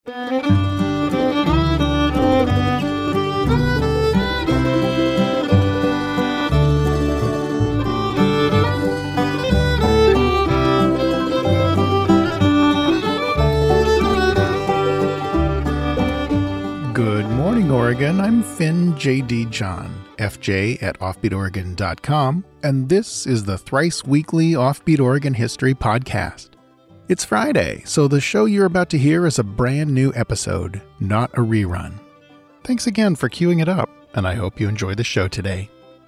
Good morning, Oregon. I'm Finn J.D. John, FJ at OffbeatOregon.com, and this is the thrice weekly Offbeat Oregon History Podcast. It's Friday, so the show you're about to hear is a brand new episode, not a rerun. Thanks again for queuing it up, and I hope you enjoy the show today.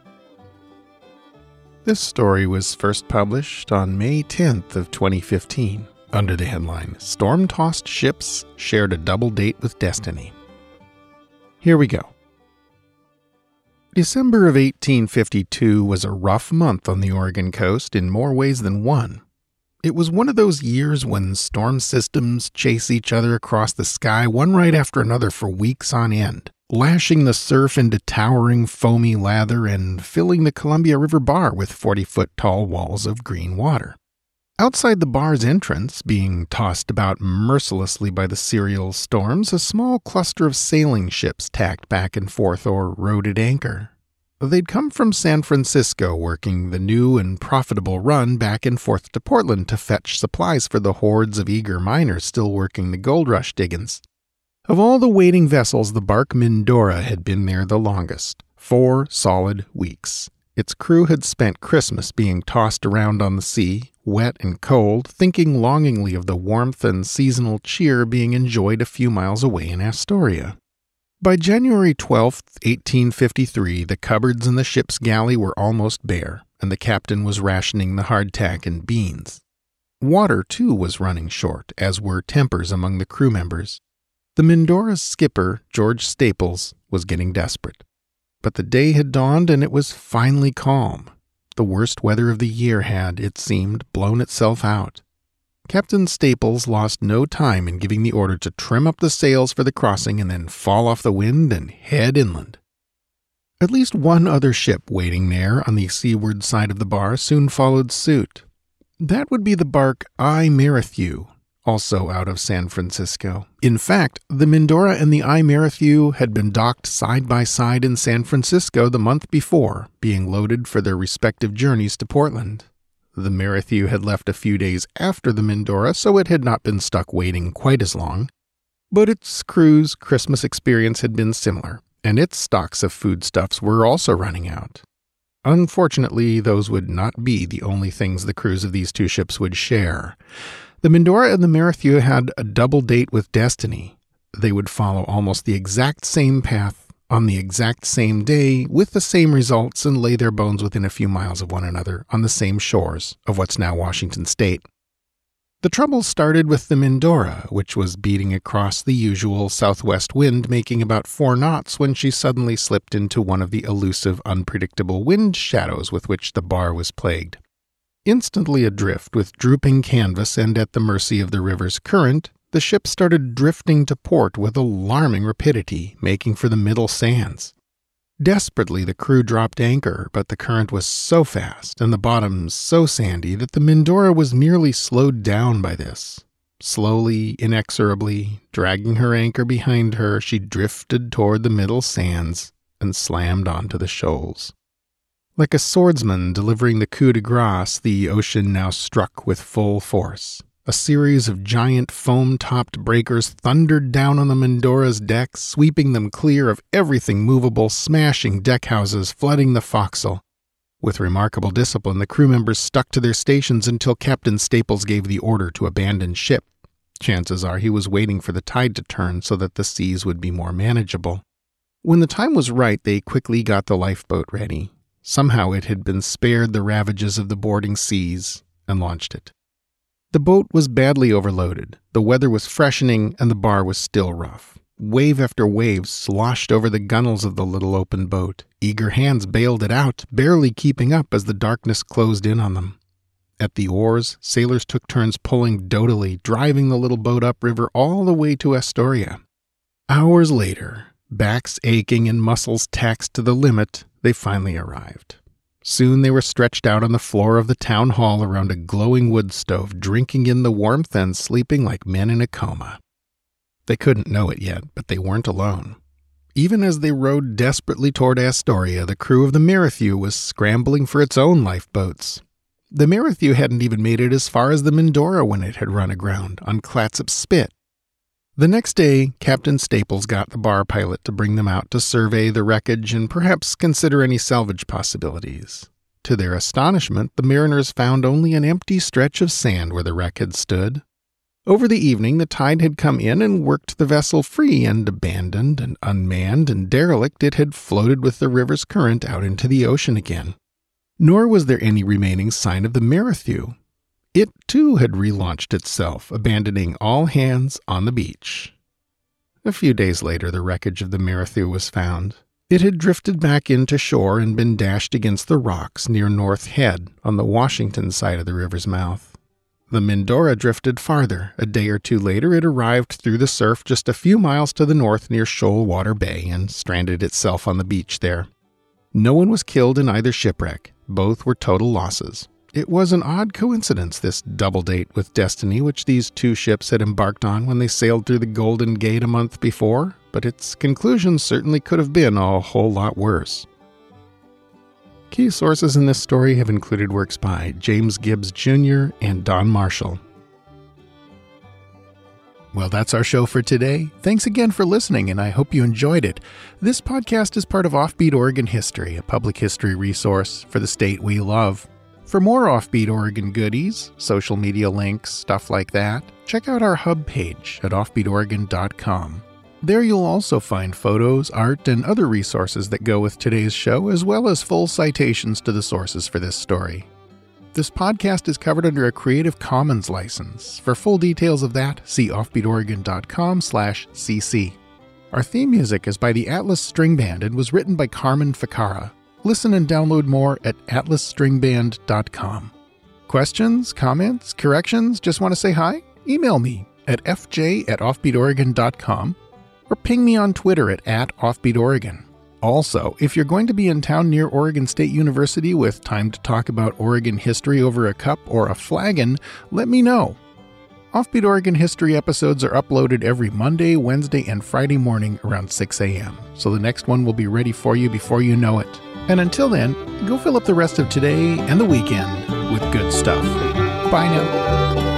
This story was first published on May 10th of 2015, under the headline, Storm-Tossed Ships Shared a Double Date with Destiny. Here we go. December of 1852 was a rough month on the Oregon coast in more ways than one. It was one of those years when storm systems chase each other across the sky one right after another for weeks on end, lashing the surf into towering foamy lather and filling the Columbia River Bar with 40-foot-tall walls of green water. Outside the bar's entrance, being tossed about mercilessly by the serial storms, a small cluster of sailing ships tacked back and forth or rode at anchor. They'd come from San Francisco, working the new and profitable run back and forth to Portland to fetch supplies for the hordes of eager miners still working the gold rush diggings. Of all the waiting vessels, the bark Mindora had been there the longest, 4 solid weeks. Its crew had spent Christmas being tossed around on the sea, wet and cold, thinking longingly of the warmth and seasonal cheer being enjoyed a few miles away in Astoria. By January 12, 1853, the cupboards in the ship's galley were almost bare, and the captain was rationing the hardtack and beans. Water, too, was running short, as were tempers among the crew members. The Mindora's skipper, George Staples, was getting desperate. But the day had dawned and it was finally calm. The worst weather of the year had, it seemed, blown itself out. Captain Staples lost no time in giving the order to trim up the sails for the crossing and then fall off the wind and head inland. At least one other ship waiting there on the seaward side of the bar soon followed suit. That would be the bark I Merrithew, also out of San Francisco. In fact, the Mindora and the I Merrithew had been docked side by side in San Francisco the month before, being loaded for their respective journeys to Portland. The Merrithew had left a few days after the Mindora, so it had not been stuck waiting quite as long. But its crew's Christmas experience had been similar, and its stocks of foodstuffs were also running out. Unfortunately, those would not be the only things the crews of these two ships would share. The Mindora and the Merrithew had a double date with destiny. They would follow almost the exact same path on the exact same day with the same results and lay their bones within a few miles of one another on the same shores of what's now Washington State. The trouble started with the Mindora, which was beating across the usual southwest wind, making about 4 knots when she suddenly slipped into one of the elusive, unpredictable wind shadows with which the bar was plagued. Instantly adrift with drooping canvas and at the mercy of the river's current, the ship started drifting to port with alarming rapidity, making for the middle sands. Desperately, the crew dropped anchor, but the current was so fast and the bottom so sandy that the Mindora was merely slowed down by this. Slowly, inexorably, dragging her anchor behind her, she drifted toward the middle sands and slammed onto the shoals. Like a swordsman delivering the coup de grace, the ocean now struck with full force. A series of giant foam-topped breakers thundered down on the Mindora's decks, sweeping them clear of everything movable, smashing deckhouses, flooding the forecastle. With remarkable discipline, the crew members stuck to their stations until Captain Staples gave the order to abandon ship. Chances are he was waiting for the tide to turn so that the seas would be more manageable. When the time was right, they quickly got the lifeboat ready. Somehow it had been spared the ravages of the boarding seas and launched it. The boat was badly overloaded, the weather was freshening, and the bar was still rough. Wave after wave sloshed over the gunwales of the little open boat. Eager hands bailed it out, barely keeping up as the darkness closed in on them. At the oars, sailors took turns pulling doughtily, driving the little boat upriver all the way to Astoria. Hours later, backs aching and muscles taxed to the limit, they finally arrived. Soon they were stretched out on the floor of the town hall around a glowing wood stove, drinking in the warmth and sleeping like men in a coma. They couldn't know it yet, but they weren't alone. Even as they rowed desperately toward Astoria, the crew of the Merrithew was scrambling for its own lifeboats. The Merrithew hadn't even made it as far as the Mindora when it had run aground on Clatsop Spit. The next day, Captain Staples got the bar pilot to bring them out to survey the wreckage and perhaps consider any salvage possibilities. To their astonishment, the mariners found only an empty stretch of sand where the wreck had stood. Over the evening, the tide had come in and worked the vessel free, and abandoned and unmanned and derelict, it had floated with the river's current out into the ocean again. Nor was there any remaining sign of the Merrithew. It, too, had relaunched itself, abandoning all hands on the beach. A few days later, the wreckage of the Merrithew was found. It had drifted back into shore and been dashed against the rocks near North Head on the Washington side of the river's mouth. The Mindora drifted farther. A day or two later, it arrived through the surf just a few miles to the north near Shoalwater Bay and stranded itself on the beach there. No one was killed in either shipwreck. Both were total losses. It was an odd coincidence, this double date with destiny which these two ships had embarked on when they sailed through the Golden Gate a month before, but its conclusion certainly could have been a whole lot worse. Key sources in this story have included works by James Gibbs Jr. and Don Marshall. Well, that's our show for today. Thanks again for listening, and I hope you enjoyed it. This podcast is part of Offbeat Oregon History, a public history resource for the state we love. For more Offbeat Oregon goodies, social media links, stuff like that, check out our hub page at offbeatoregon.com. There you'll also find photos, art, and other resources that go with today's show, as well as full citations to the sources for this story. This podcast is covered under a Creative Commons license. For full details of that, see offbeatoregon.com/cc. Our theme music is by the Atlas String Band and was written by Carmen Ficara. Listen and download more at atlasstringband.com. Questions, comments, corrections, just want to say hi? Email me at fj@offbeatoregon.com or ping me on Twitter at @offbeatoregon. Also, if you're going to be in town near Oregon State University with time to talk about Oregon history over a cup or a flagon, let me know. Offbeat Oregon History episodes are uploaded every Monday, Wednesday, and Friday morning around 6 a.m., so the next one will be ready for you before you know it. And until then, go fill up the rest of today and the weekend with good stuff. Bye now.